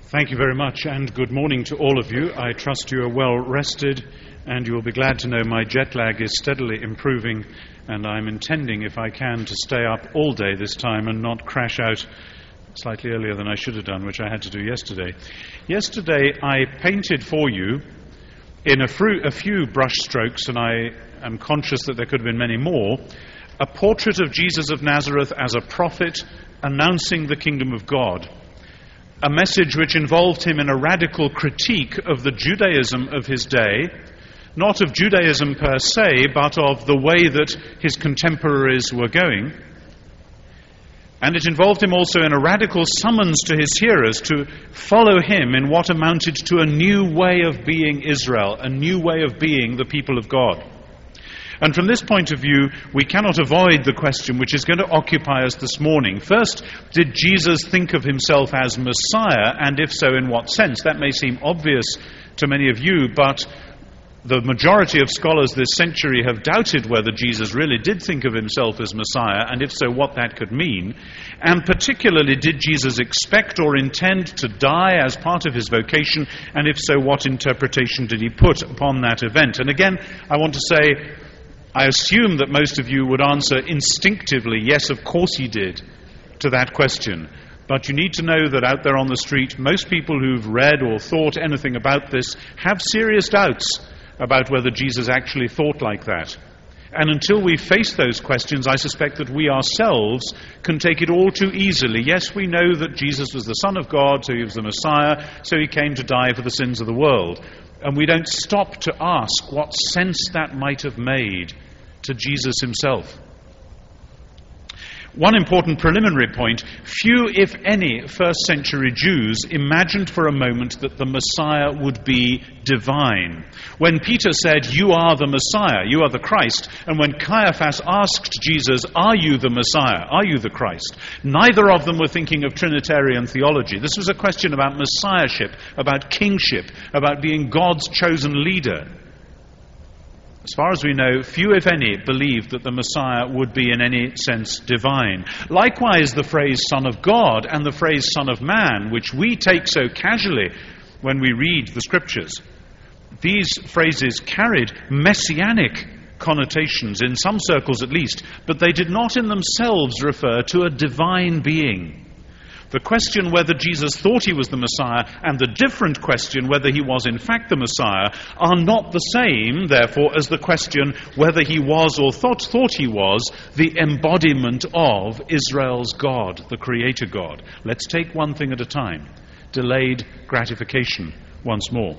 Thank you very much, and good morning to all of you. I trust you are well rested, and you will be glad to know my jet lag is steadily improving, and I'm intending, if I can, to stay up all day this time and not crash out slightly earlier than I should have done, which I had to do yesterday. Yesterday I painted for you in a few brush strokes, and I am conscious that there could have been many more, a portrait of Jesus of Nazareth as a prophet announcing the kingdom of God. A message which involved him in a radical critique of the Judaism of his day, not of Judaism per se, but of the way that his contemporaries were going. And it involved him also in a radical summons to his hearers to follow him in what amounted to a new way of being Israel, a new way of being the people of God. And from this point of view, we cannot avoid the question which is going to occupy us this morning. First, did Jesus think of himself as Messiah, and if so, in what sense? That may seem obvious to many of you, but the majority of scholars this century have doubted whether Jesus really did think of himself as Messiah, and if so, what that could mean. And particularly, did Jesus expect or intend to die as part of his vocation, and if so, what interpretation did he put upon that event? And again, I want to say, I assume that most of you would answer instinctively, yes, of course he did, to that question. But you need to know that out there on the street, most people who've read or thought anything about this have serious doubts about whether Jesus actually thought like that. And until we face those questions, I suspect that we ourselves can take it all too easily. Yes, we know that Jesus was the Son of God, so he was the Messiah, so he came to die for the sins of the world. And we don't stop to ask what sense that might have made to Jesus himself. One important preliminary point, few, if any, first-century Jews imagined for a moment that the Messiah would be divine. When Peter said, "You are the Messiah, you are the Christ," and when Caiaphas asked Jesus, "Are you the Messiah, are you the Christ?" neither of them were thinking of Trinitarian theology. This was a question about messiahship, about kingship, about being God's chosen leader. As far as we know, few, if any, believed that the Messiah would be in any sense divine. Likewise, the phrase Son of God and the phrase Son of Man, which we take so casually when we read the Scriptures, these phrases carried messianic connotations, in some circles at least, but they did not in themselves refer to a divine being. The question whether Jesus thought he was the Messiah and the different question whether he was in fact the Messiah are not the same, therefore, as the question whether he was or thought he was the embodiment of Israel's God, the Creator God. Let's take one thing at a time. Delayed gratification once more.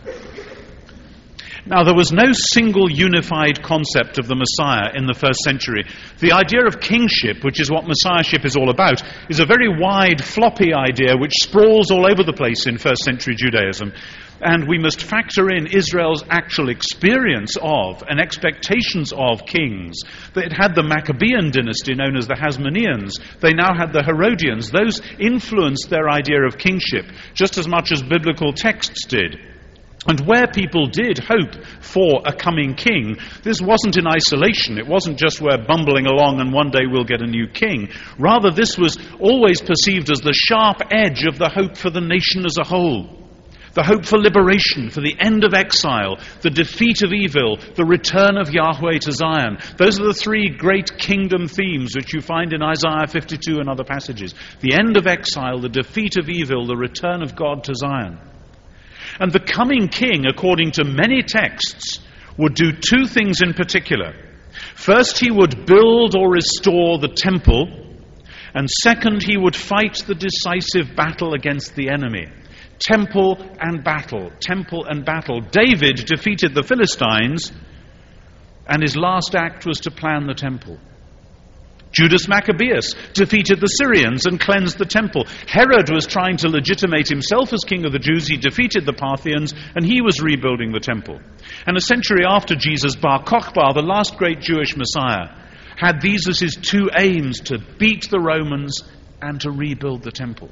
Now, there was no single unified concept of the Messiah in the first century. The idea of kingship, which is what messiahship is all about, is a very wide, floppy idea which sprawls all over the place in first century Judaism. And we must factor in Israel's actual experience of and expectations of kings. It had the Maccabean dynasty known as the Hasmoneans. They now had the Herodians. Those influenced their idea of kingship just as much as biblical texts did. And where people did hope for a coming king, this wasn't in isolation. It wasn't just we're bumbling along and one day we'll get a new king. Rather, this was always perceived as the sharp edge of the hope for the nation as a whole. The hope for liberation, for the end of exile, the defeat of evil, the return of Yahweh to Zion. Those are the three great kingdom themes which you find in Isaiah 52 and other passages. The end of exile, the defeat of evil, the return of God to Zion. And the coming king, according to many texts, would do two things in particular. First, he would build or restore the temple, and second, he would fight the decisive battle against the enemy. Temple and battle, temple and battle. David defeated the Philistines, and his last act was to plan the temple. Judas Maccabeus defeated the Syrians and cleansed the temple. Herod was trying to legitimate himself as king of the Jews. He defeated the Parthians, and he was rebuilding the temple. And a century after Jesus, Bar Kokhba, the last great Jewish Messiah, had these as his two aims: to beat the Romans and to rebuild the temple.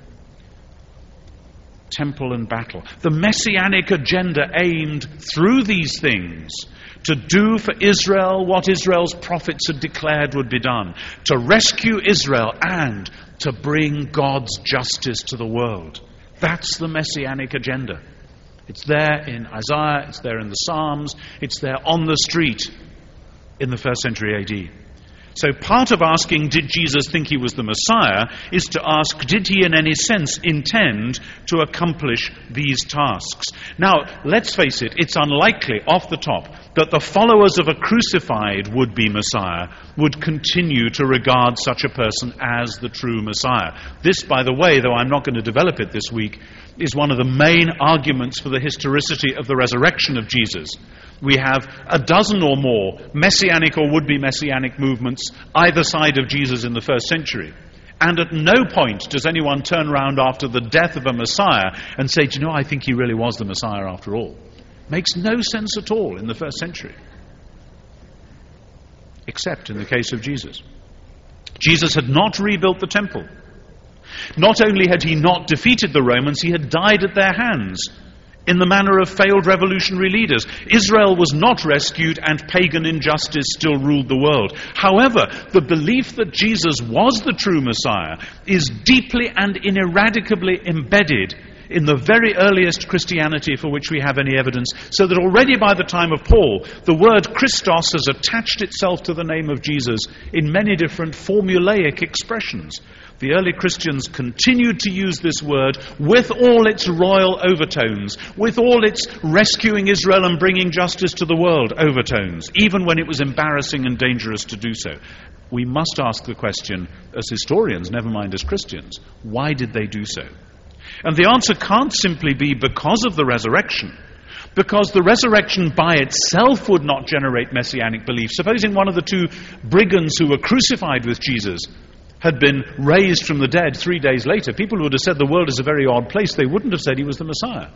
Temple and battle. The messianic agenda aimed through these things to do for Israel what Israel's prophets had declared would be done, to rescue Israel and to bring God's justice to the world. That's the messianic agenda. It's there in Isaiah, it's there in the Psalms, it's there on the street in the first century AD. So part of asking, did Jesus think he was the Messiah, is to ask, did he in any sense intend to accomplish these tasks? Now, let's face it, it's unlikely, off the top, that the followers of a crucified would-be Messiah would continue to regard such a person as the true Messiah. This, by the way, though I'm not going to develop it this week, is one of the main arguments for the historicity of the resurrection of Jesus. We have a dozen or more messianic or would-be messianic movements either side of Jesus in the first century. And at no point does anyone turn around after the death of a Messiah and say, do you know, I think he really was the Messiah after all. Makes no sense at all in the first century. Except in the case of Jesus. Jesus had not rebuilt the temple. Not only had he not defeated the Romans, he had died at their hands in the manner of failed revolutionary leaders. Israel was not rescued and pagan injustice still ruled the world. However, the belief that Jesus was the true Messiah is deeply and ineradicably embedded in the very earliest Christianity for which we have any evidence, so that already by the time of Paul, the word Christos has attached itself to the name of Jesus in many different formulaic expressions. The early Christians continued to use this word with all its royal overtones, with all its rescuing Israel and bringing justice to the world overtones, even when it was embarrassing and dangerous to do so. We must ask the question, as historians, never mind as Christians, why did they do so? And the answer can't simply be because of the resurrection, because the resurrection by itself would not generate messianic belief. Supposing one of the two brigands who were crucified with Jesus had been raised from the dead 3 days later, people would have said the world is a very odd place. They wouldn't have said he was the Messiah.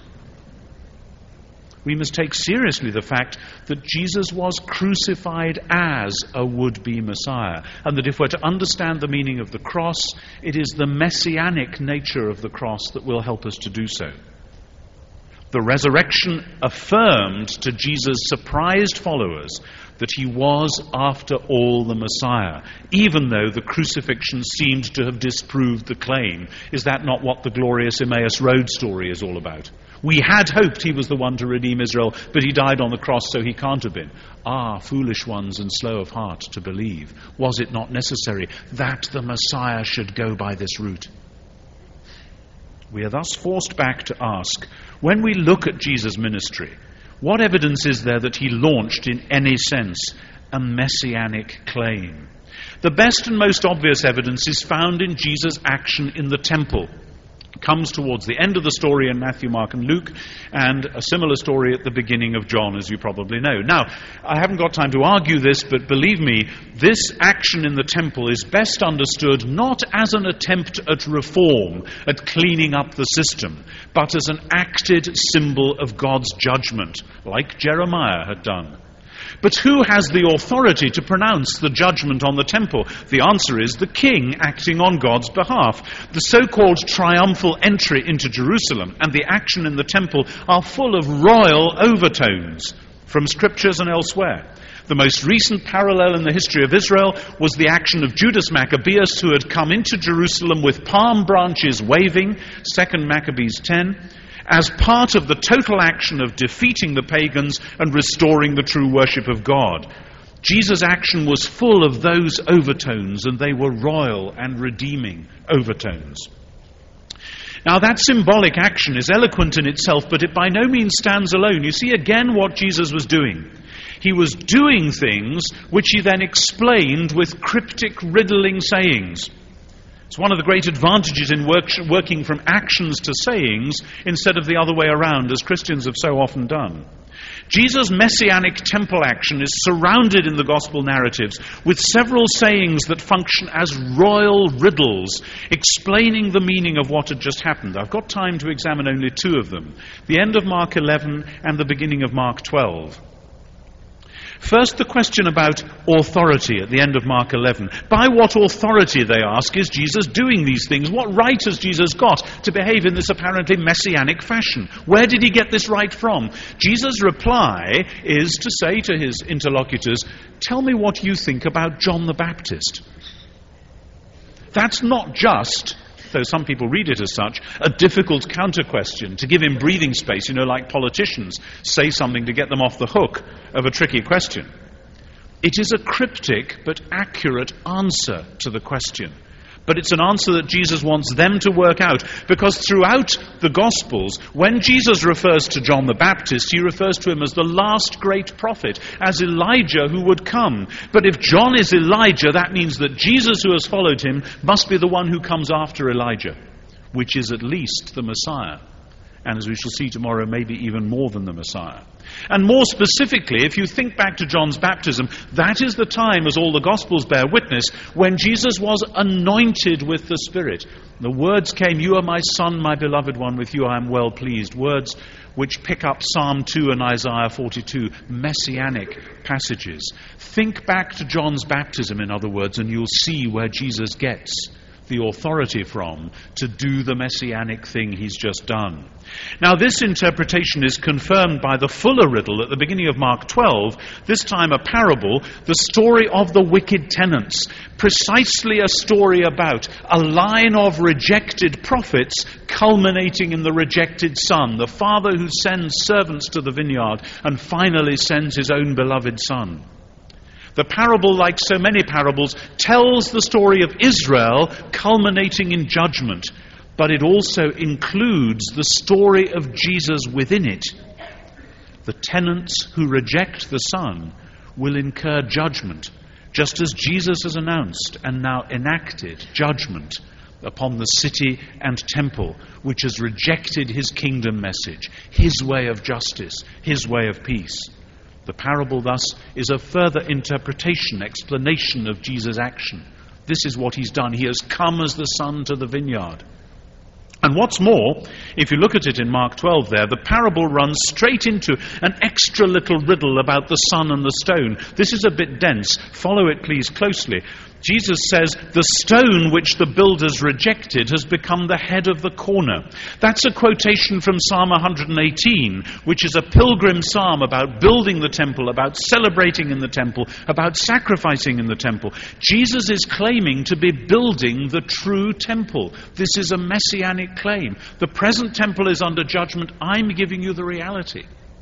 We must take seriously the fact that Jesus was crucified as a would-be Messiah, and that if we're to understand the meaning of the cross, it is the messianic nature of the cross that will help us to do so. The resurrection affirmed to Jesus' surprised followers that he was, after all, the Messiah, even though the crucifixion seemed to have disproved the claim. Is that not what the glorious Emmaus Road story is all about? We had hoped he was the one to redeem Israel, but he died on the cross, so he can't have been. Ah, foolish ones and slow of heart to believe. Was it not necessary that the Messiah should go by this route? We are thus forced back to ask, when we look at Jesus' ministry, what evidence is there that he launched, in any sense, a messianic claim? The best and most obvious evidence is found in Jesus' action in the temple. It comes towards the end of the story in Matthew, Mark, and Luke, and a similar story at the beginning of John, as you probably know. Now, I haven't got time to argue this, but believe me, this action in the temple is best understood not as an attempt at reform, at cleaning up the system, but as an acted symbol of God's judgment, like Jeremiah had done. But who has the authority to pronounce the judgment on the temple? The answer is the king acting on God's behalf. The so-called triumphal entry into Jerusalem and the action in the temple are full of royal overtones from scriptures and elsewhere. The most recent parallel in the history of Israel was the action of Judas Maccabeus, who had come into Jerusalem with palm branches waving, 2 Maccabees 10, as part of the total action of defeating the pagans and restoring the true worship of God. Jesus' action was full of those overtones, and they were royal and redeeming overtones. Now, that symbolic action is eloquent in itself, but it by no means stands alone. You see again what Jesus was doing. He was doing things which he then explained with cryptic, riddling sayings. It's one of the great advantages in working from actions to sayings instead of the other way around, as Christians have so often done. Jesus' messianic temple action is surrounded in the gospel narratives with several sayings that function as royal riddles, explaining the meaning of what had just happened. I've got time to examine only two of them, the end of Mark 11 and the beginning of Mark 12. First, the question about authority at the end of Mark 11. By what authority, they ask, is Jesus doing these things? What right has Jesus got to behave in this apparently messianic fashion? Where did he get this right from? Jesus' reply is to say to his interlocutors, tell me what you think about John the Baptist. That's not just though some people read it as such, a difficult counter-question to give him breathing space, like politicians say something to get them off the hook of a tricky question. It is a cryptic but accurate answer to the question. But it's an answer that Jesus wants them to work out, because throughout the Gospels, when Jesus refers to John the Baptist, he refers to him as the last great prophet, as Elijah who would come. But if John is Elijah, that means that Jesus, who has followed him, must be the one who comes after Elijah, which is at least the Messiah. And as we shall see tomorrow, maybe even more than the Messiah. And more specifically, if you think back to John's baptism, that is the time, as all the Gospels bear witness, when Jesus was anointed with the Spirit. The words came, "You are my Son, my beloved one, with you I am well pleased." Words which pick up Psalm 2 and Isaiah 42, messianic passages. Think back to John's baptism, in other words, and you'll see where Jesus gets the authority from to do the messianic thing he's just done. Now, this interpretation is confirmed by the fuller riddle at the beginning of Mark 12, this time a parable, the story of the wicked tenants, precisely a story about a line of rejected prophets culminating in the rejected son, the father who sends servants to the vineyard and finally sends his own beloved son. The parable, like so many parables, tells the story of Israel culminating in judgment, but it also includes the story of Jesus within it. The tenants who reject the Son will incur judgment, just as Jesus has announced and now enacted judgment upon the city and temple, which has rejected his kingdom message, his way of justice, his way of peace. The parable, thus, is a further interpretation, explanation of Jesus' action. This is what he's done. He has come as the Son to the vineyard. And what's more, if you look at it in Mark 12 there, the parable runs straight into an extra little riddle about the sun and the stone. This is a bit dense. Follow it, please, closely. Jesus says, "The stone which the builders rejected has become the head of the corner." That's a quotation from Psalm 118, which is a pilgrim psalm about building the temple, about celebrating in the temple, about sacrificing in the temple. Jesus is claiming to be building the true temple. This is a messianic claim. The present temple is under judgment. I'm giving you the reality.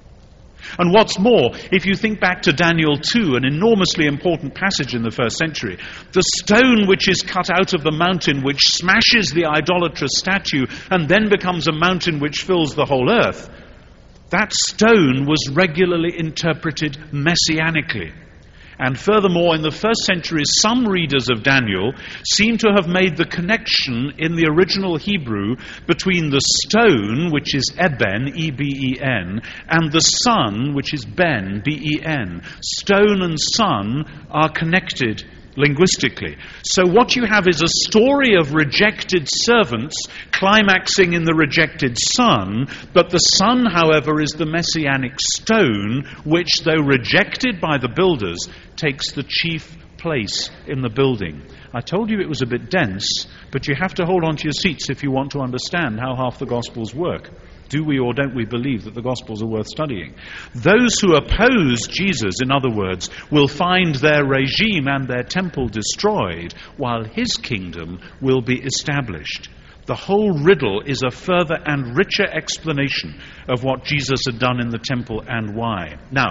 And what's more, if you think back to Daniel 2, an enormously important passage in the first century, the stone which is cut out of the mountain which smashes the idolatrous statue and then becomes a mountain which fills the whole earth, that stone was regularly interpreted messianically. And furthermore, in the first century, some readers of Daniel seem to have made the connection in the original Hebrew between the stone, which is Eben, E-B-E-N, and the sun, which is Ben, B-E-N. Stone and sun are connected linguistically. So what you have is a story of rejected servants climaxing in the rejected son, but the son, however, is the messianic stone, which, though rejected by the builders, takes the chief place in the building. I told you it was a bit dense, but you have to hold on to your seats if you want to understand how half the Gospels work. Do we or don't we believe that the Gospels are worth studying? Those who oppose Jesus, in other words, will find their regime and their temple destroyed, while his kingdom will be established. The whole riddle is a further and richer explanation of what Jesus had done in the temple and why. Now,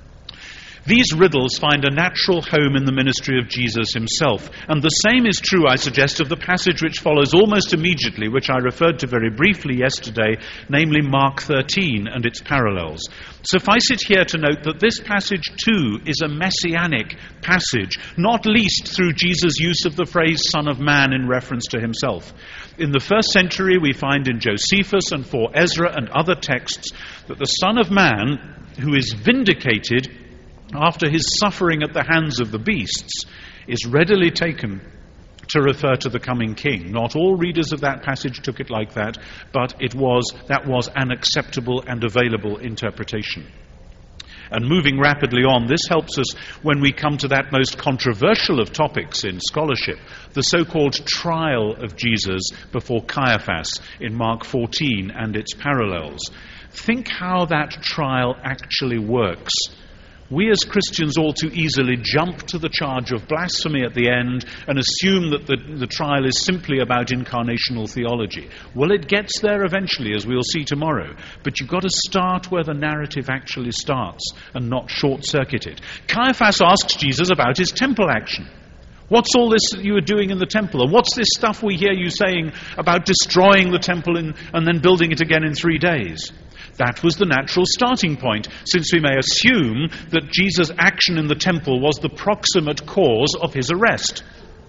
these riddles find a natural home in the ministry of Jesus himself. And the same is true, I suggest, of the passage which follows almost immediately, which I referred to very briefly yesterday, namely Mark 13 and its parallels. Suffice it here to note that this passage too is a messianic passage, not least through Jesus' use of the phrase Son of Man in reference to himself. In the first century we find in Josephus and for Ezra and other texts that the Son of Man, who is vindicated after his suffering at the hands of the beasts, is readily taken to refer to the coming king. Not all readers of that passage took it like that, but that was an acceptable and available interpretation. And moving rapidly on, this helps us when we come to that most controversial of topics in scholarship, the so-called trial of Jesus before Caiaphas in Mark 14 and its parallels. Think how that trial actually works. We as Christians all too easily jump to the charge of blasphemy at the end and assume that the trial is simply about incarnational theology. Well, it gets there eventually, as we'll see tomorrow. But you've got to start where the narrative actually starts and not short-circuit it. Caiaphas asks Jesus about his temple action. What's all this that you are doing in the temple? And what's this stuff we hear you saying about destroying the temple and then building it again in 3 days? That was the natural starting point, since we may assume that Jesus' action in the temple was the proximate cause of his arrest.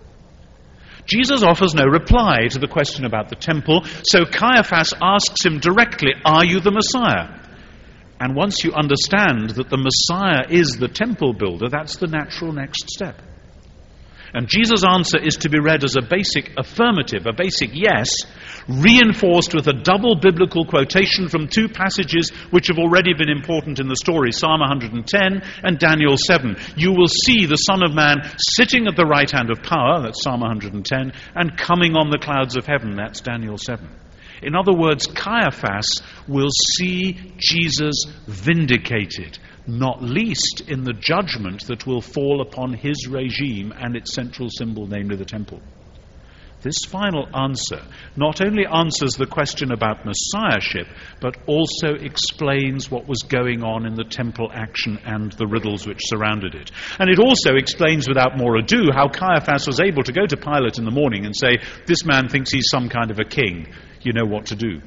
Jesus offers no reply to the question about the temple, so Caiaphas asks him directly, "Are you the Messiah?" And once you understand that the Messiah is the temple builder, that's the natural next step. And Jesus' answer is to be read as a basic affirmative, a basic yes, reinforced with a double biblical quotation from 2 passages which have already been important in the story, Psalm 110 and Daniel 7. You will see the Son of Man sitting at the right hand of power, that's Psalm 110, and coming on the clouds of heaven, that's Daniel 7. In other words, Caiaphas will see Jesus vindicated, not least in the judgment that will fall upon his regime and its central symbol, namely the temple. This final answer not only answers the question about messiahship, but also explains what was going on in the temple action and the riddles which surrounded it. And it also explains without more ado how Caiaphas was able to go to Pilate in the morning and say, "This man thinks he's some kind of a king. You know what to do."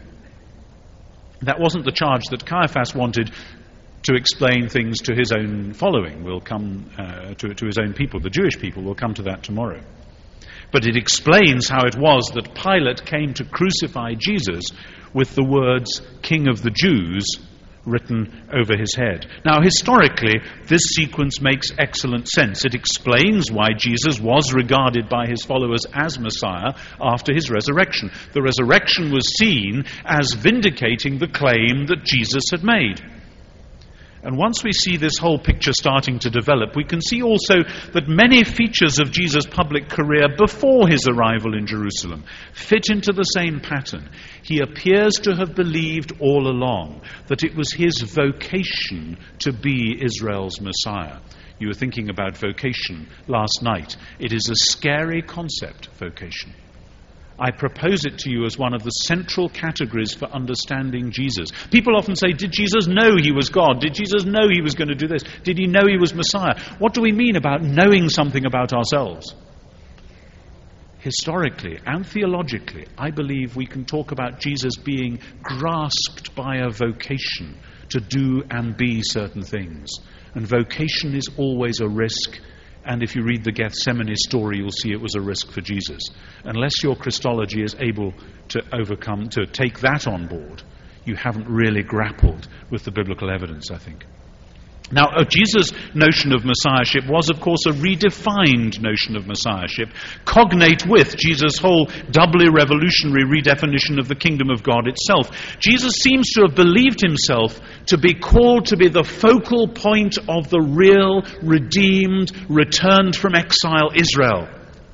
That wasn't the charge that Caiaphas wanted to explain things to his own following. We'll come to his own people, the Jewish people. We'll come to that tomorrow. But it explains how it was that Pilate came to crucify Jesus with the words, "King of the Jews," written over his head. Now, historically, this sequence makes excellent sense. It explains why Jesus was regarded by his followers as Messiah after his resurrection. The resurrection was seen as vindicating the claim that Jesus had made. And once we see this whole picture starting to develop, we can see also that many features of Jesus' public career before his arrival in Jerusalem fit into the same pattern. He appears to have believed all along that it was his vocation to be Israel's Messiah. You were thinking about vocation last night. It is a scary concept, vocation. I propose it to you as one of the central categories for understanding Jesus. People often say, did Jesus know he was God? Did Jesus know he was going to do this? Did he know he was Messiah? What do we mean about knowing something about ourselves? Historically and theologically, I believe we can talk about Jesus being grasped by a vocation to do and be certain things. And vocation is always a risk. And if you read the Gethsemane story, you'll see it was a risk for Jesus. Unless your Christology is able to take that on board, you haven't really grappled with the biblical evidence, I think. Now, Jesus' notion of messiahship was, of course, a redefined notion of messiahship, cognate with Jesus' whole doubly revolutionary redefinition of the kingdom of God itself. Jesus seems to have believed himself to be called to be the focal point of the real, redeemed, returned from exile Israel.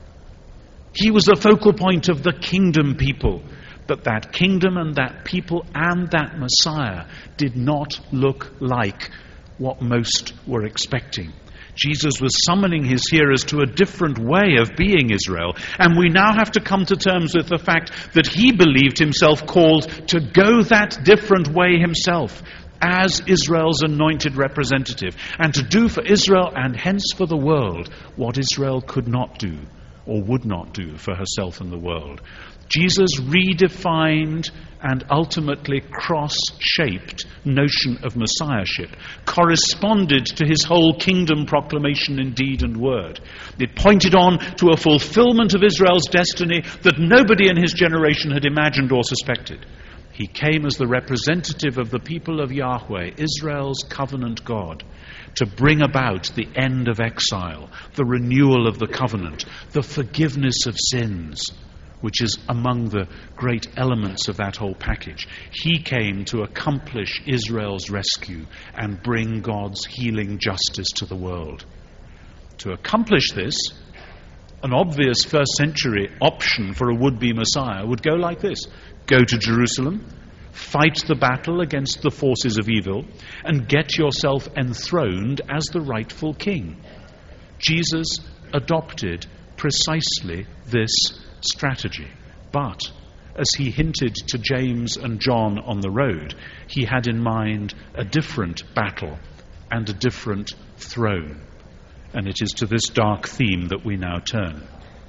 He was the focal point of the kingdom people. But that kingdom and that people and that Messiah did not look like what most were expecting. Jesus was summoning his hearers to a different way of being Israel, and we now have to come to terms with the fact that he believed himself called to go that different way himself as Israel's anointed representative, and to do for Israel and hence for the world what Israel could not do or would not do for herself and the world. Jesus redefined and ultimately cross-shaped notion of messiahship corresponded to his whole kingdom proclamation in deed and word. It pointed on to a fulfillment of Israel's destiny that nobody in his generation had imagined or suspected. He came as the representative of the people of Yahweh, Israel's covenant God, to bring about the end of exile, the renewal of the covenant, the forgiveness of sins, which is among the great elements of that whole package. He came to accomplish Israel's rescue and bring God's healing justice to the world. To accomplish this, an obvious first century option for a would-be Messiah would go like this. Go to Jerusalem, fight the battle against the forces of evil, and get yourself enthroned as the rightful king. Jesus adopted precisely this strategy. But, as he hinted to James and John on the road, he had in mind a different battle and a different throne. And it is to this dark theme that we now turn.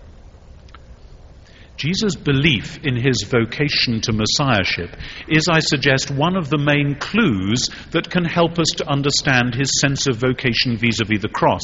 Jesus' belief in his vocation to messiahship is, I suggest, one of the main clues that can help us to understand his sense of vocation vis-à-vis the cross.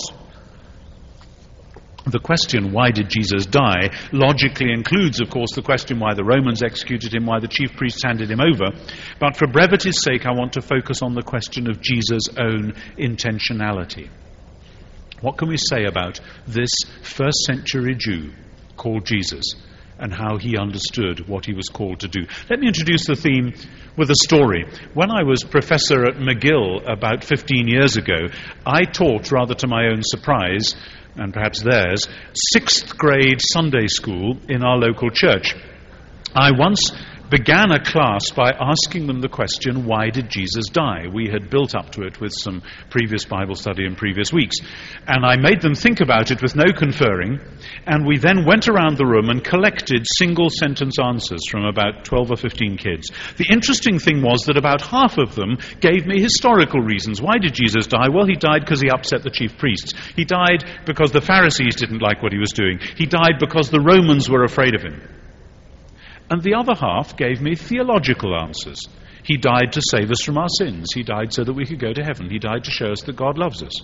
The question, why did Jesus die, logically includes, of course, the question why the Romans executed him, why the chief priests handed him over. But for brevity's sake, I want to focus on the question of Jesus' own intentionality. What can we say about this first century Jew called Jesus and how he understood what he was called to do? Let me introduce the theme with a story. When I was professor at McGill about 15 years ago, I taught, rather to my own surprise, and perhaps theirs, 6th grade Sunday school in our local church. I once began a class by asking them the question, why did Jesus die? We had built up to it with some previous Bible study in previous weeks. And I made them think about it with no conferring, and we then went around the room and collected single-sentence answers from about 12 or 15 kids. The interesting thing was that about half of them gave me historical reasons. Why did Jesus die? Well, he died because he upset the chief priests. He died because the Pharisees didn't like what he was doing. He died because the Romans were afraid of him. And the other half gave me theological answers. He died to save us from our sins. He died so that we could go to heaven. He died to show us that God loves us.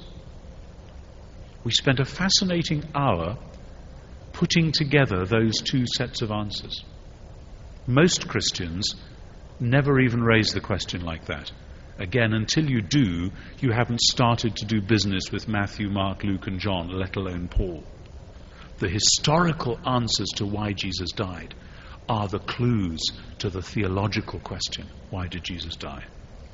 We spent a fascinating hour putting together those two sets of answers. Most Christians never even raise the question like that. Again, until you do, you haven't started to do business with Matthew, Mark, Luke, and John, let alone Paul. The historical answers to why Jesus died are the clues to the theological question, why did Jesus die?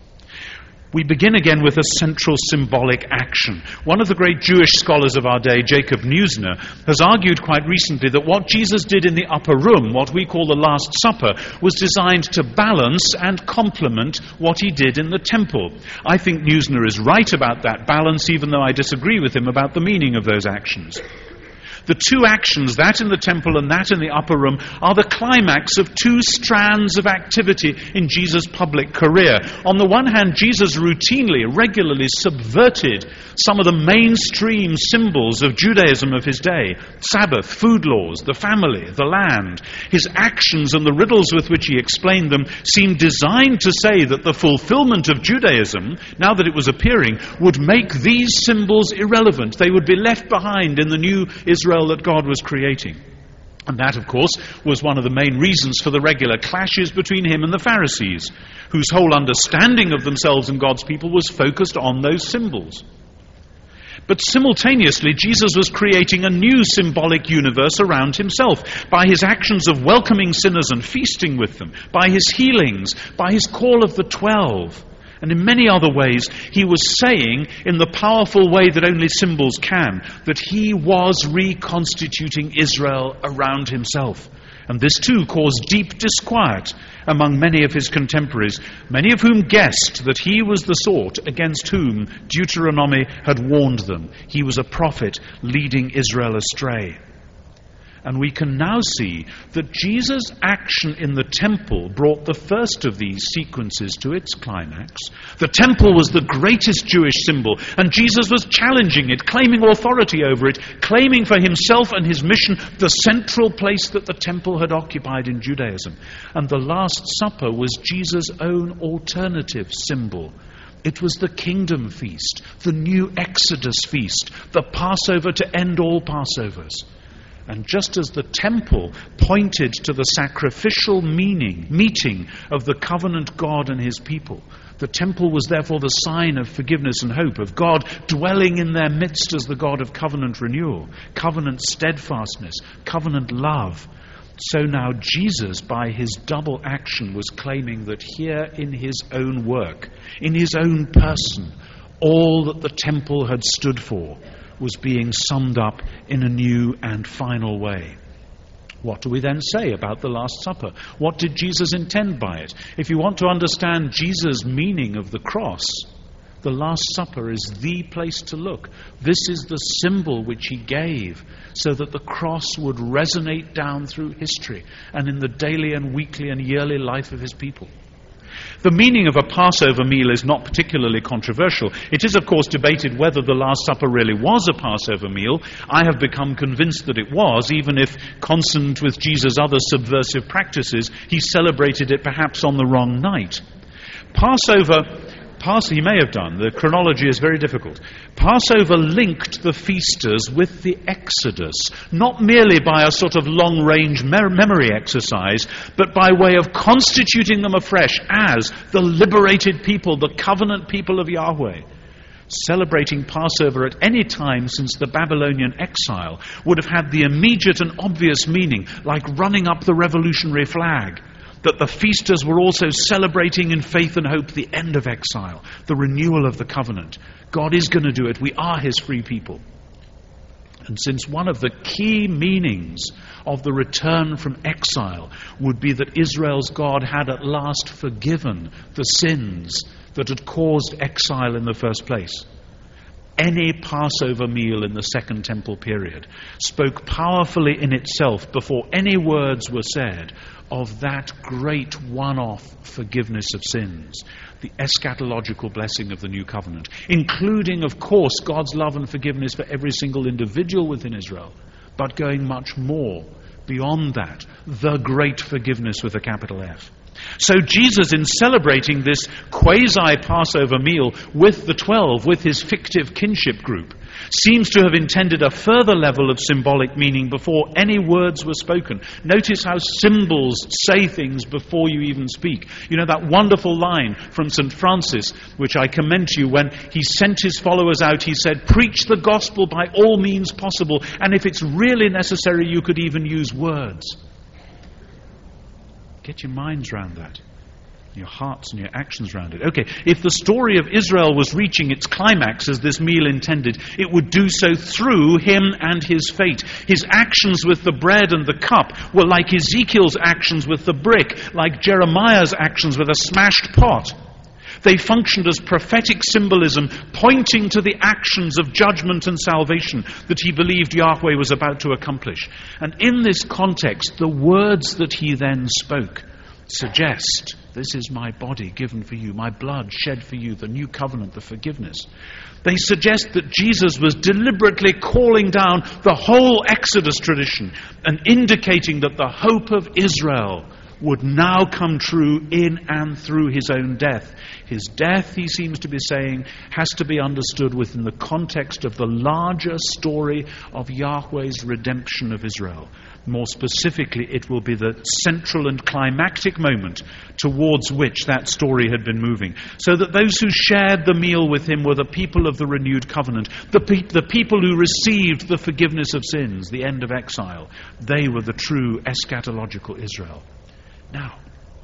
We begin again with a central symbolic action. One of the great Jewish scholars of our day, Jacob Neusner, has argued quite recently that what Jesus did in the upper room, what we call the Last Supper, was designed to balance and complement what he did in the temple. I think Neusner is right about that balance, even though I disagree with him about the meaning of those actions. The two actions, that in the temple and that in the upper room, are the climax of two strands of activity in Jesus' public career. On the one hand, Jesus routinely, regularly subverted some of the mainstream symbols of Judaism of his day: Sabbath, food laws, the family, the land. His actions and the riddles with which he explained them seemed designed to say that the fulfillment of Judaism, now that it was appearing, would make these symbols irrelevant. They would be left behind in the new Israel that God was creating. And that, of course, was one of the main reasons for the regular clashes between him and the Pharisees, whose whole understanding of themselves and God's people was focused on those symbols. But simultaneously, Jesus was creating a new symbolic universe around himself by his actions of welcoming sinners and feasting with them, by his healings, by his call of the 12. And in many other ways, he was saying, in the powerful way that only symbols can, that he was reconstituting Israel around himself. And this too caused deep disquiet among many of his contemporaries, many of whom guessed that he was the sort against whom Deuteronomy had warned them. He was a prophet leading Israel astray. And we can now see that Jesus' action in the temple brought the first of these sequences to its climax. The temple was the greatest Jewish symbol, and Jesus was challenging it, claiming authority over it, claiming for himself and his mission the central place that the temple had occupied in Judaism. And the Last Supper was Jesus' own alternative symbol. It was the kingdom feast, the new Exodus feast, the Passover to end all Passovers. And just as the temple pointed to the sacrificial meeting of the covenant God and his people, the temple was therefore the sign of forgiveness and hope, of God dwelling in their midst as the God of covenant renewal, covenant steadfastness, covenant love. So now Jesus, by his double action, was claiming that here in his own work, in his own person, all that the temple had stood for was being summed up in a new and final way. What do we then say about the Last Supper? What did Jesus intend by it? If you want to understand Jesus' meaning of the cross, the Last Supper is the place to look. This is the symbol which he gave so that the cross would resonate down through history and in the daily and weekly and yearly life of his people. The meaning of a Passover meal is not particularly controversial. It is, of course, debated whether the Last Supper really was a Passover meal. I have become convinced that it was, even if, consonant with Jesus' other subversive practices, he celebrated it perhaps on the wrong night. He may have done. The chronology is very difficult. Passover linked the feasters with the Exodus, not merely by a sort of long-range memory exercise, but by way of constituting them afresh as the liberated people, the covenant people of Yahweh. Celebrating Passover at any time since the Babylonian exile would have had the immediate and obvious meaning, like running up the revolutionary flag, that the feasters were also celebrating in faith and hope the end of exile, the renewal of the covenant. God is going to do it. We are his free people. And since one of the key meanings of the return from exile would be that Israel's God had at last forgiven the sins that had caused exile in the first place, any Passover meal in the Second Temple period spoke powerfully in itself, before any words were said, of that great one-off forgiveness of sins, the eschatological blessing of the new covenant, including, of course, God's love and forgiveness for every single individual within Israel, but going much more beyond that, the great forgiveness with a capital F. So Jesus, in celebrating this quasi-Passover meal with the 12, with his fictive kinship group, seems to have intended a further level of symbolic meaning before any words were spoken. Notice how symbols say things before you even speak. You know that wonderful line from St. Francis, which I commend to you, when he sent his followers out, he said, "Preach the gospel by all means possible, and if it's really necessary, you could even use words." Get your minds around that, your hearts and your actions around it. Okay, if the story of Israel was reaching its climax as this meal intended, it would do so through him and his fate. His actions with the bread and the cup were like Ezekiel's actions with the brick, like Jeremiah's actions with a smashed pot. They functioned as prophetic symbolism, pointing to the actions of judgment and salvation that he believed Yahweh was about to accomplish. And in this context, the words that he then spoke suggest, this is my body given for you, my blood shed for you, the new covenant, the forgiveness. They suggest that Jesus was deliberately calling down the whole Exodus tradition and indicating that the hope of Israel would now come true in and through his own death. His death, he seems to be saying, has to be understood within the context of the larger story of Yahweh's redemption of Israel. More specifically, it will be the central and climactic moment towards which that story had been moving. So that those who shared the meal with him were the people of the renewed covenant, the people who received the forgiveness of sins, the end of exile. They were the true eschatological Israel. Now,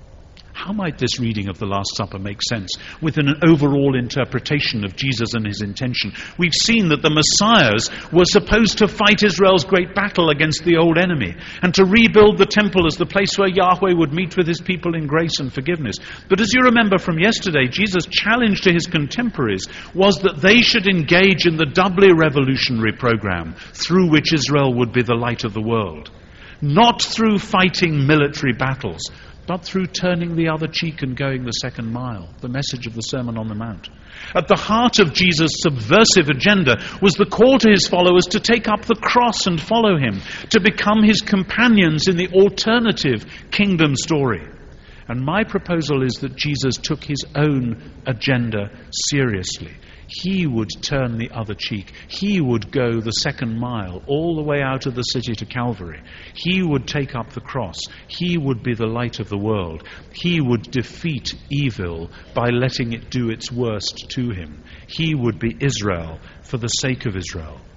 how might this reading of the Last Supper make sense within an overall interpretation of Jesus and his intention? We've seen that the Messiahs were supposed to fight Israel's great battle against the old enemy and to rebuild the temple as the place where Yahweh would meet with his people in grace and forgiveness. But as you remember from yesterday, Jesus' challenge to his contemporaries was that they should engage in the doubly revolutionary program through which Israel would be the light of the world. Not through fighting military battles, but through turning the other cheek and going the second mile, the message of the Sermon on the Mount. At the heart of Jesus' subversive agenda was the call to his followers to take up the cross and follow him, to become his companions in the alternative kingdom story. And my proposal is that Jesus took his own agenda seriously. He would turn the other cheek. He would go the second mile, all the way out of the city to Calvary. He would take up the cross. He would be the light of the world. He would defeat evil by letting it do its worst to him. He would be Israel for the sake of Israel.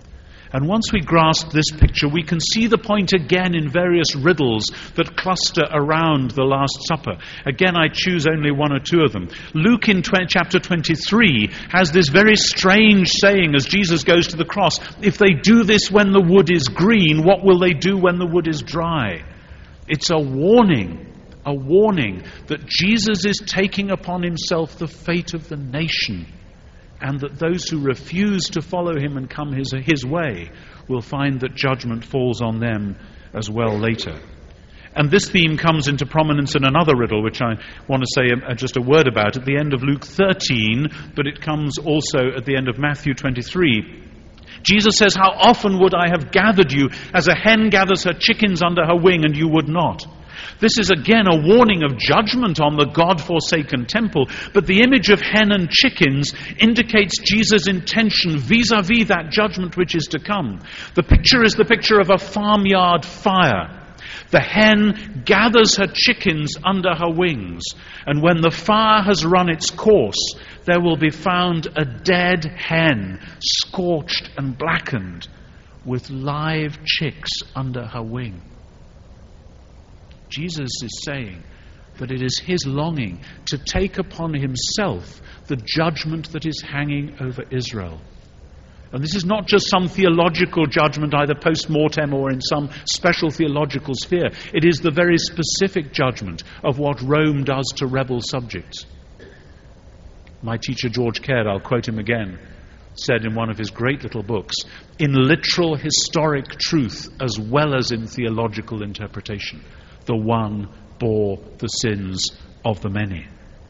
And once we grasp this picture, we can see the point again in various riddles that cluster around the Last Supper. Again, I choose only one or two of them. Luke in chapter 23 has this very strange saying as Jesus goes to the cross. If they do this when the wood is green, what will they do when the wood is dry? It's a warning that Jesus is taking upon himself the fate of the nation, and that those who refuse to follow him and come his way will find that judgment falls on them as well later. And this theme comes into prominence in another riddle, which I want to say just a word about at the end of Luke 13, but it comes also at the end of Matthew 23. Jesus says, "How often would I have gathered you as a hen gathers her chickens under her wing, and you would not?" This is again a warning of judgment on the God-forsaken temple, but the image of hen and chickens indicates Jesus' intention vis-à-vis that judgment which is to come. The picture is the picture of a farmyard fire. The hen gathers her chickens under her wings, and when the fire has run its course, there will be found a dead hen, scorched and blackened, with live chicks under her wing. Jesus is saying that it is his longing to take upon himself the judgment that is hanging over Israel. And this is not just some theological judgment, either post-mortem or in some special theological sphere. It is the very specific judgment of what Rome does to rebel subjects. My teacher George Caird, I'll quote him again, said in one of his great little books, "In literal historic truth as well as in theological interpretation, the one bore the sins of the many."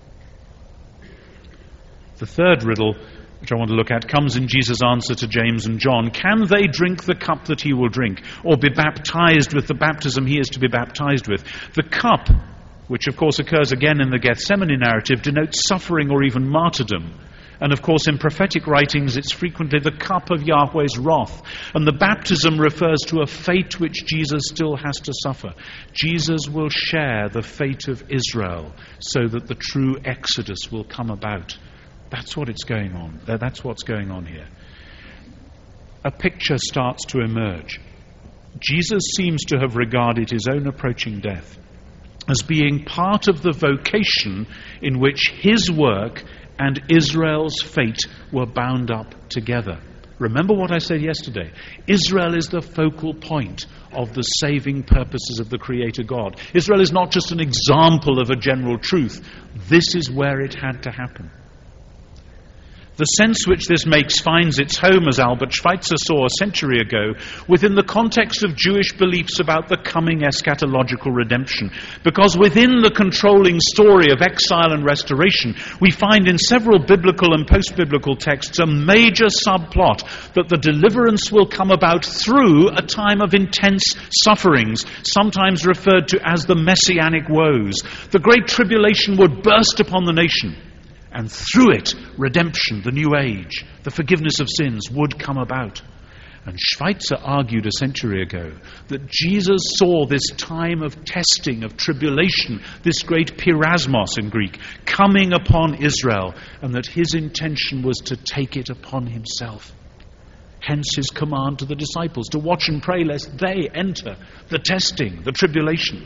The third riddle, which I want to look at, comes in Jesus' answer to James and John. Can they drink the cup that he will drink, or be baptized with the baptism he is to be baptized with? The cup, which of course occurs again in the Gethsemane narrative, denotes suffering or even martyrdom. And of course in prophetic writings it's frequently the cup of Yahweh's wrath. And the baptism refers to a fate which Jesus still has to suffer. Jesus will share the fate of Israel so that the true exodus will come about. That's what it's going on. That's what's going on here. A picture starts to emerge. Jesus seems to have regarded his own approaching death as being part of the vocation in which his work and Israel's fate were bound up together. Remember what I said yesterday. Israel is the focal point of the saving purposes of the Creator God. Israel is not just an example of a general truth. This is where it had to happen. The sense which this makes finds its home, as Albert Schweitzer saw a century ago, within the context of Jewish beliefs about the coming eschatological redemption. Because within the controlling story of exile and restoration, we find in several biblical and post-biblical texts a major subplot that the deliverance will come about through a time of intense sufferings, sometimes referred to as the messianic woes. The great tribulation would burst upon the nation. And through it, redemption, the new age, the forgiveness of sins would come about. And Schweitzer argued a century ago that Jesus saw this time of testing, of tribulation, this great pyrasmos in Greek, coming upon Israel, and that his intention was to take it upon himself. Hence his command to the disciples to watch and pray lest they enter the testing, the tribulation.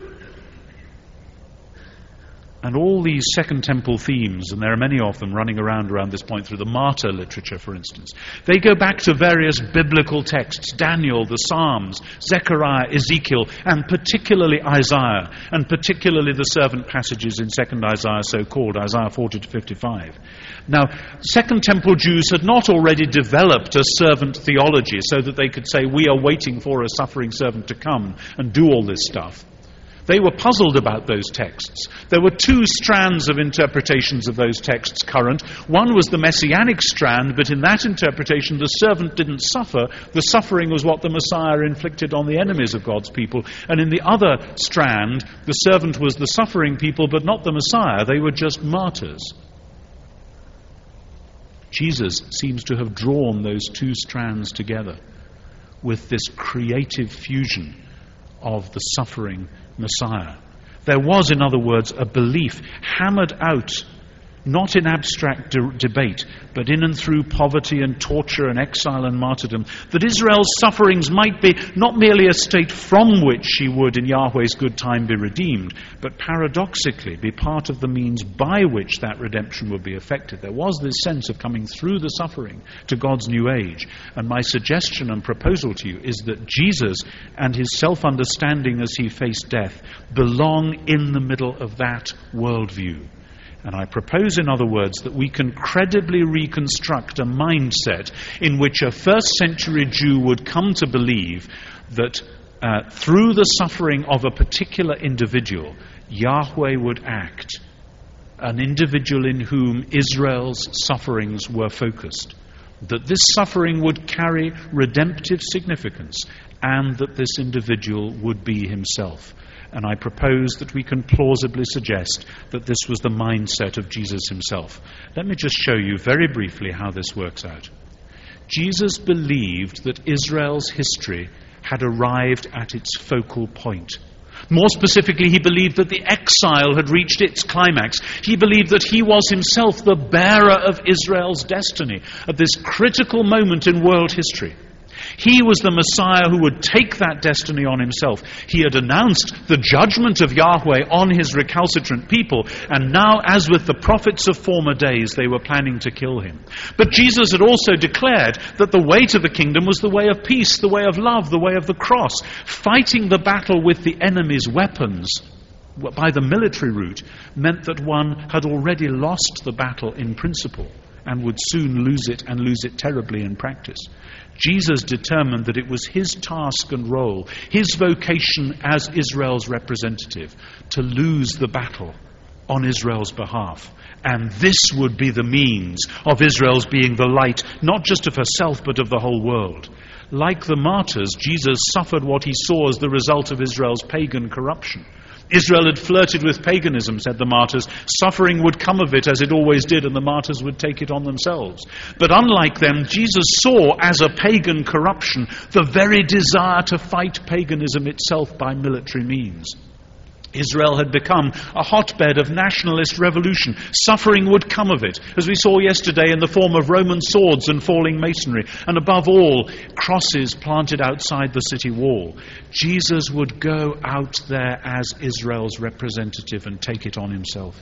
And all these Second Temple themes, and there are many of them running around this point through the martyr literature, for instance, they go back to various biblical texts, Daniel, the Psalms, Zechariah, Ezekiel, and particularly Isaiah, and particularly the servant passages in 2nd Isaiah, so-called, Isaiah 40 to 55. Now, Second Temple Jews had not already developed a servant theology so that they could say, we are waiting for a suffering servant to come and do all this stuff. They were puzzled about those texts. There were two strands of interpretations of those texts current. One was the messianic strand, but in that interpretation the servant didn't suffer. The suffering was what the Messiah inflicted on the enemies of God's people. And in the other strand, the servant was the suffering people, but not the Messiah. They were just martyrs. Jesus seems to have drawn those two strands together with this creative fusion of the suffering Messiah. There was, in other words, a belief hammered out not in abstract debate, but in and through poverty and torture and exile and martyrdom, that Israel's sufferings might be not merely a state from which she would in Yahweh's good time be redeemed, but paradoxically be part of the means by which that redemption would be effected. There was this sense of coming through the suffering to God's new age. And my suggestion and proposal to you is that Jesus and his self-understanding as he faced death belong in the middle of that worldview. And I propose, in other words, that we can credibly reconstruct a mindset in which a first-century Jew would come to believe that through the suffering of a particular individual, Yahweh would act, an individual in whom Israel's sufferings were focused, that this suffering would carry redemptive significance, and that this individual would be himself. And I propose that we can plausibly suggest that this was the mindset of Jesus himself. Let me just show you very briefly how this works out. Jesus believed that Israel's history had arrived at its focal point. More specifically, he believed that the exile had reached its climax. He believed that he was himself the bearer of Israel's destiny at this critical moment in world history. He was the Messiah who would take that destiny on himself. He had announced the judgment of Yahweh on his recalcitrant people, and now, as with the prophets of former days, they were planning to kill him. But Jesus had also declared that the way to the kingdom was the way of peace, the way of love, the way of the cross. Fighting the battle with the enemy's weapons by the military route meant that one had already lost the battle in principle and would soon lose it, and lose it terribly in practice. Jesus determined that it was his task and role, his vocation as Israel's representative, to lose the battle on Israel's behalf. And this would be the means of Israel's being the light, not just of herself, but of the whole world. Like the martyrs, Jesus suffered what he saw as the result of Israel's pagan corruption. Israel had flirted with paganism, said the martyrs. Suffering would come of it, as it always did, and the martyrs would take it on themselves. But unlike them, Jesus saw as a pagan corruption the very desire to fight paganism itself by military means. Israel had become a hotbed of nationalist revolution. Suffering would come of it, as we saw yesterday, in the form of Roman swords and falling masonry, and above all, crosses planted outside the city wall. Jesus would go out there as Israel's representative and take it on himself.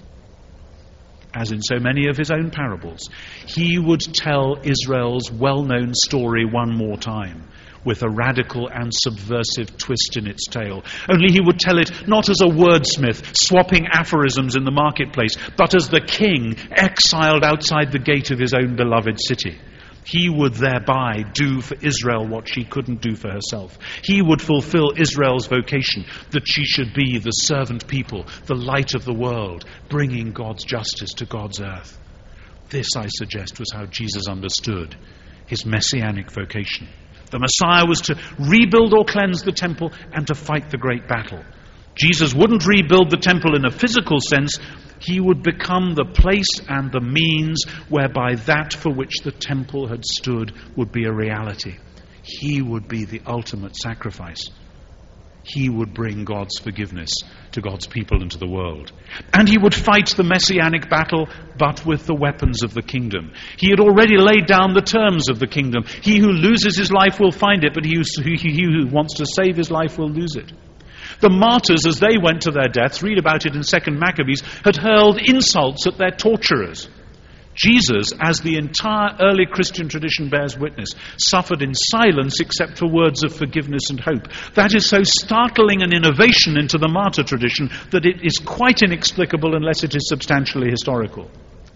As in so many of his own parables, he would tell Israel's well-known story one more time, with a radical and subversive twist in its tale. Only he would tell it not as a wordsmith swapping aphorisms in the marketplace, but as the king exiled outside the gate of his own beloved city. He would thereby do for Israel what she couldn't do for herself. He would fulfill Israel's vocation, that she should be the servant people, the light of the world, bringing God's justice to God's earth. This, I suggest, was how Jesus understood his messianic vocation. The Messiah was to rebuild or cleanse the temple and to fight the great battle. Jesus wouldn't rebuild the temple in a physical sense. He would become the place and the means whereby that for which the temple had stood would be a reality. He would be the ultimate sacrifice. He would bring God's forgiveness to God's people and to the world. And he would fight the messianic battle, but with the weapons of the kingdom. He had already laid down the terms of the kingdom. He who loses his life will find it, but he who wants to save his life will lose it. The martyrs, as they went to their deaths, read about it in 2 Maccabees, had hurled insults at their torturers. Jesus, as the entire early Christian tradition bears witness, suffered in silence except for words of forgiveness and hope. That is so startling an innovation into the martyr tradition that it is quite inexplicable unless it is substantially historical.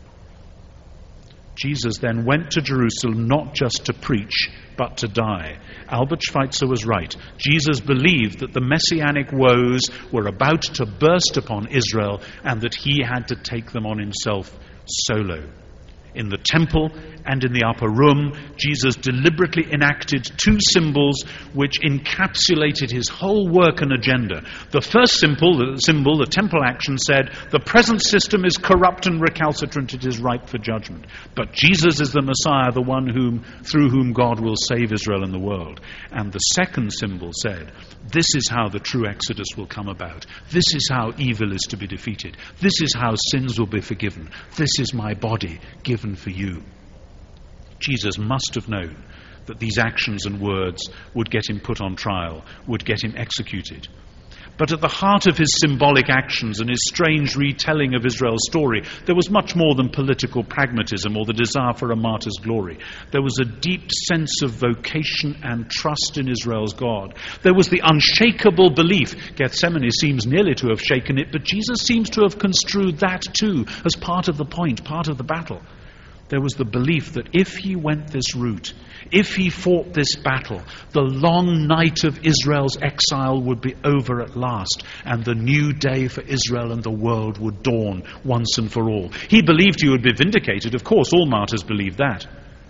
Jesus then went to Jerusalem not just to preach, but to die. Albert Schweitzer was right. Jesus believed that the messianic woes were about to burst upon Israel and that he had to take them on himself solo. In the temple and in the upper room, Jesus deliberately enacted two symbols which encapsulated his whole work and agenda. The first symbol, the temple action, said, the present system is corrupt and recalcitrant, it is ripe for judgment. But Jesus is the Messiah, the one through whom God will save Israel and the world. And the second symbol said, this is how the true Exodus will come about. This is how evil is to be defeated. This is how sins will be forgiven. This is my body given for you. Jesus must have known that these actions and words would get him put on trial, would get him executed. But at the heart of his symbolic actions and his strange retelling of Israel's story, there was much more than political pragmatism or the desire for a martyr's glory. There was a deep sense of vocation and trust in Israel's God. There was the unshakable belief. Gethsemane seems nearly to have shaken it, but Jesus seems to have construed that too as part of the point, part of the battle. There was the belief that if he went this route, if he fought this battle, the long night of Israel's exile would be over at last, and the new day for Israel and the world would dawn once and for all. He believed he would be vindicated. Of course, all martyrs believe that.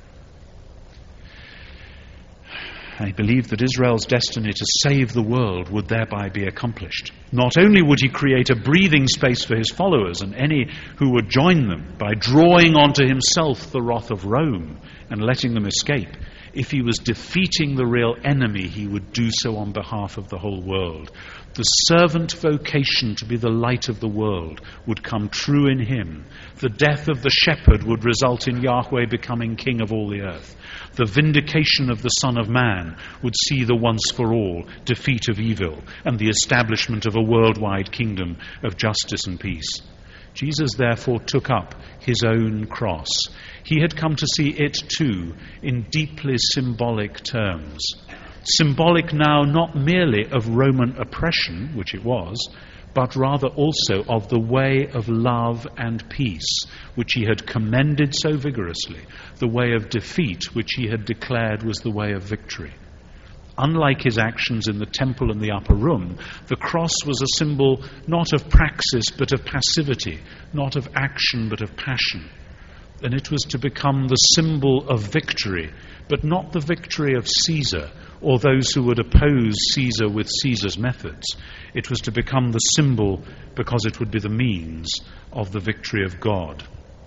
He believed that Israel's destiny to save the world would thereby be accomplished. Not only would he create a breathing space for his followers and any who would join them by drawing onto himself the wrath of Rome and letting them escape, if he was defeating the real enemy, he would do so on behalf of the whole world. The servant vocation to be the light of the world would come true in him. The death of the shepherd would result in Yahweh becoming king of all the earth. The vindication of the Son of Man would see the once-for-all defeat of evil and the establishment of a worldwide kingdom of justice and peace. Jesus therefore took up his own cross. He had come to see it too in deeply symbolic terms. Symbolic now not merely of Roman oppression, which it was, but rather also of the way of love and peace, which he had commended so vigorously, the way of defeat, which he had declared was the way of victory. Unlike his actions in the temple and the upper room, the cross was a symbol not of praxis but of passivity, not of action but of passion. And it was to become the symbol of victory, but not the victory of Caesar or those who would oppose Caesar with Caesar's methods. It was to become the symbol because it would be the means of the victory of God.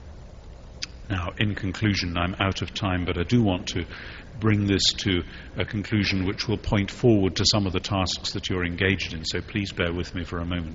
Now, in conclusion, I'm out of time, but I do want to bring this to a conclusion which will point forward to some of the tasks that you're engaged in, so please bear with me for a moment.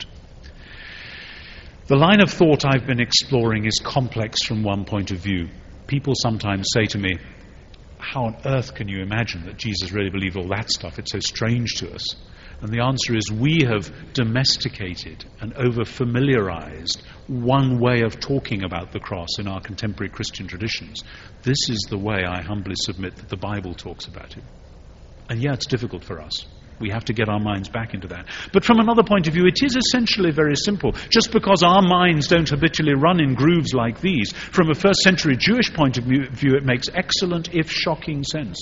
The line of thought I've been exploring is complex from one point of view. People sometimes say to me, how on earth can you imagine that Jesus really believed all that stuff? It's so strange to us. And the answer is we have domesticated and over-familiarized one way of talking about the cross in our contemporary Christian traditions. This is the way, I humbly submit, that the Bible talks about it. And yeah, it's difficult for us. We have to get our minds back into that. But from another point of view, it is essentially very simple. Just because our minds don't habitually run in grooves like these, from a first century Jewish point of view, it makes excellent, if shocking, sense.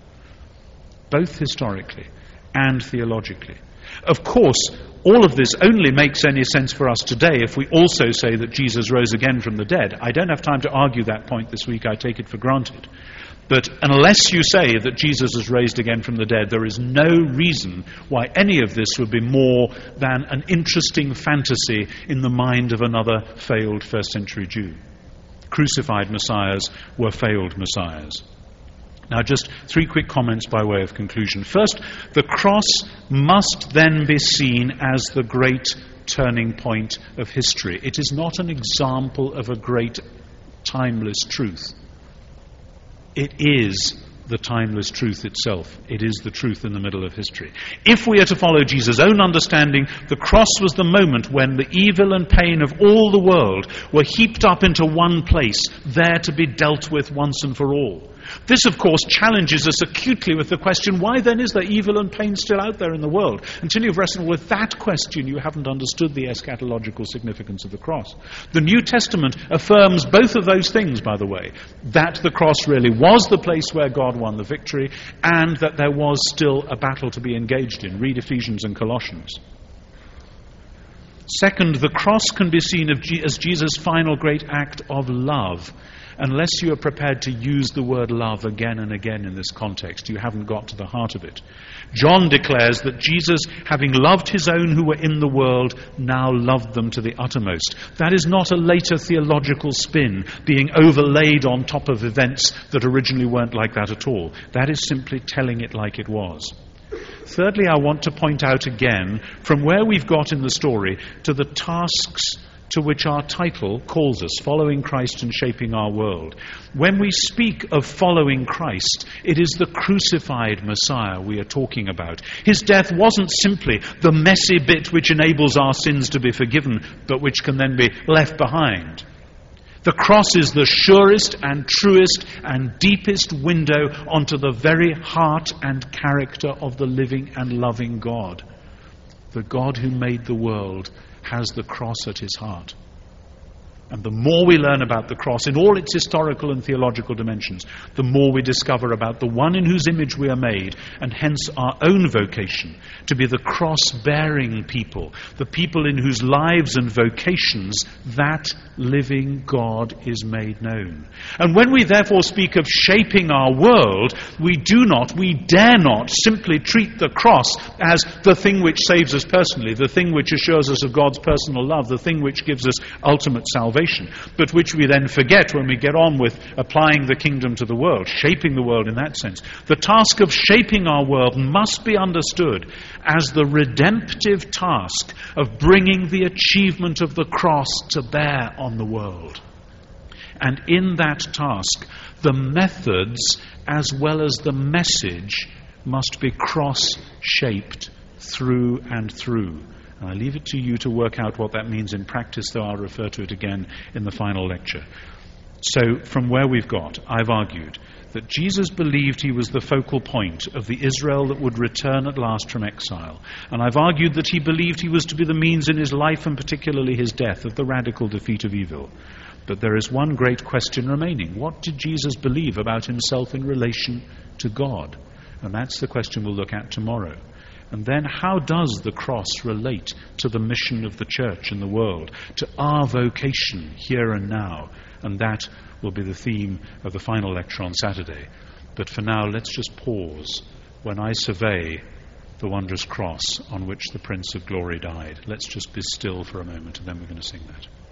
Both historically and theologically. Of course, all of this only makes any sense for us today if we also say that Jesus rose again from the dead. I don't have time to argue that point this week. I take it for granted. But unless you say that Jesus is raised again from the dead, there is no reason why any of this would be more than an interesting fantasy in the mind of another failed first century Jew. Crucified messiahs were failed messiahs. Now, just 3 quick comments by way of conclusion. First, the cross must then be seen as the great turning point of history. It is not an example of a great timeless truth. It is the timeless truth itself. It is the truth in the middle of history. If we are to follow Jesus' own understanding, the cross was the moment when the evil and pain of all the world were heaped up into one place, there to be dealt with once and for all. This, of course, challenges us acutely with the question, why then is there evil and pain still out there in the world? Until you've wrestled with that question, you haven't understood the eschatological significance of the cross. The New Testament affirms both of those things, by the way, that the cross really was the place where God won the victory, and that there was still a battle to be engaged in. Read Ephesians and Colossians. Second, the cross can be seen as Jesus' final great act of love. Unless you are prepared to use the word love again and again in this context, you haven't got to the heart of it. John declares that Jesus, having loved his own who were in the world, now loved them to the uttermost. That is not a later theological spin being overlaid on top of events that originally weren't like that at all. That is simply telling it like it was. Thirdly, I want to point out again from where we've got in the story to the tasks to which our title calls us, following Christ and shaping our world. When we speak of following Christ, it is the crucified Messiah we are talking about. His death wasn't simply the messy bit which enables our sins to be forgiven, but which can then be left behind. The cross is the surest and truest and deepest window onto the very heart and character of the living and loving God. The God who made the world has the cross at his heart. And the more we learn about the cross in all its historical and theological dimensions, the more we discover about the one in whose image we are made, and hence our own vocation to be the cross-bearing people, the people in whose lives and vocations that living God is made known. And when we therefore speak of shaping our world, we dare not simply treat the cross as the thing which saves us personally, the thing which assures us of God's personal love, the thing which gives us ultimate salvation, but which we then forget when we get on with applying the kingdom to the world, shaping the world in that sense. The task of shaping our world must be understood as the redemptive task of bringing the achievement of the cross to bear on the world. And in that task, the methods as well as the message must be cross-shaped through and through. And I leave it to you to work out what that means in practice, though I'll refer to it again in the final lecture. So, from where we've got, I've argued that Jesus believed he was the focal point of the Israel that would return at last from exile. And I've argued that he believed he was to be the means in his life, and particularly his death, of the radical defeat of evil. But there is one great question remaining. What did Jesus believe about himself in relation to God? And that's the question we'll look at tomorrow. And then how does the cross relate to the mission of the church in the world, to our vocation here and now? And that will be the theme of the final lecture on Saturday. But for now, let's just pause when I survey the wondrous cross on which the Prince of Glory died. Let's just be still for a moment, and then we're going to sing that.